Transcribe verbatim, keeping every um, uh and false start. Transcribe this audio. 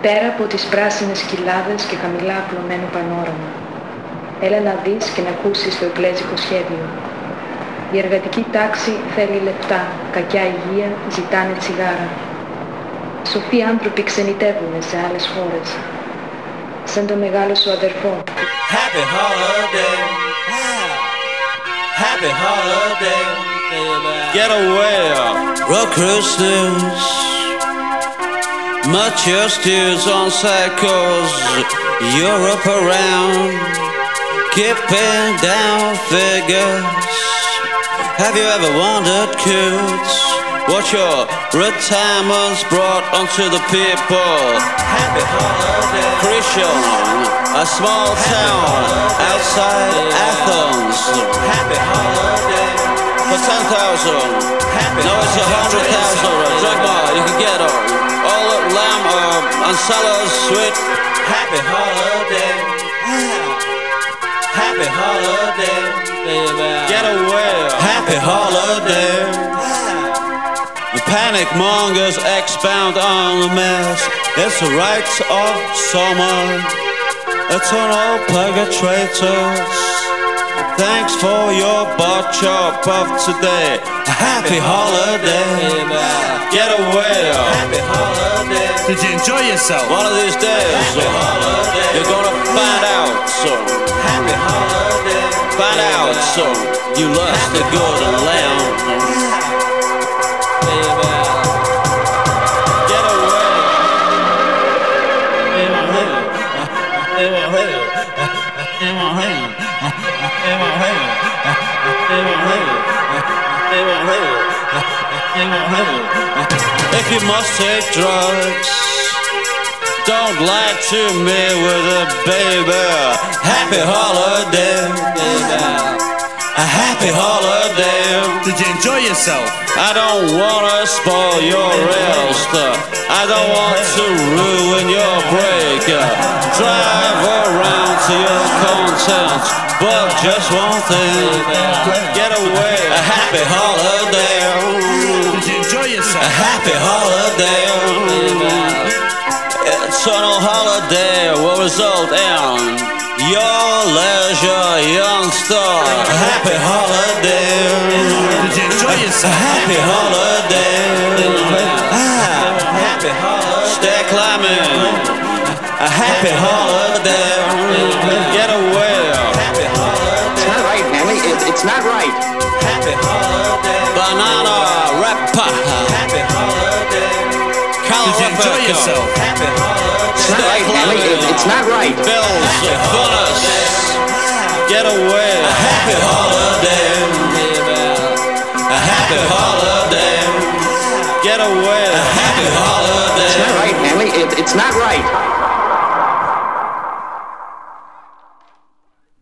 Πέρα από τις πράσινες κοιλάδες και χαμηλά απλωμένο πανόραμα. Έλα να δεις και να ακούσεις το εκκλέζικο σχέδιο. Η εργατική τάξη θέλει λεπτά, κακιά υγεία, ζητάνε τσιγάρα. Σοφοί άνθρωποι ξενιτεύουνε σε άλλες χώρες. Σαν το μεγάλο σου αδερφό. Happy holiday. Happy holiday. Get away. Rock Christmas. Much your steers on cycles. Europe around. Keeping down figures. Have you ever wondered, kids, what your retirement's brought onto the people? Happy holiday. Christian, a small town outside Athens. Happy holiday. For ten thousand. No, it's a hundred thousand. Drink more, you can get her. All at lamb uh, and sellers sweet. Happy holiday. Happy holiday. Get away. Happy holiday. The panic mongers expound on the mess. It's the rights of summer. Eternal purgatrators. Thanks for your botch up of today. Happy holiday. Get away. Happy holiday. Did you enjoy yourself? One of these days, Happy holiday. You're gonna find out, son. Happy holiday. Find out, son. You lost the good and lamb. Get away. If you must take drugs, don't lie to me with a baby. Happy holiday, a happy holiday. Did you enjoy yourself? I don't wanna spoil your rest. I don't want to ruin your break. Drive around to your content, but just one thing. Get away, a happy holiday. Did you enjoy yourself? A happy holiday. Eternal holiday will result in your leisure, youngster. A happy holiday. Did you enjoy yourself? A happy holiday. Ah, happy holiday. Stay climbing. A happy holiday. Get away. Happy holiday. It's not right, Hanley. It, it's not right. Happy holiday. Banana rapper. Happy holiday. Did you enjoy yourself? Happy holiday. It's not right, Hanley. It, it's not right. Bills, bonus. Get away. A happy holiday. A happy holiday. Get away. A happy holiday. It's not right, Hanley. It, it's not right.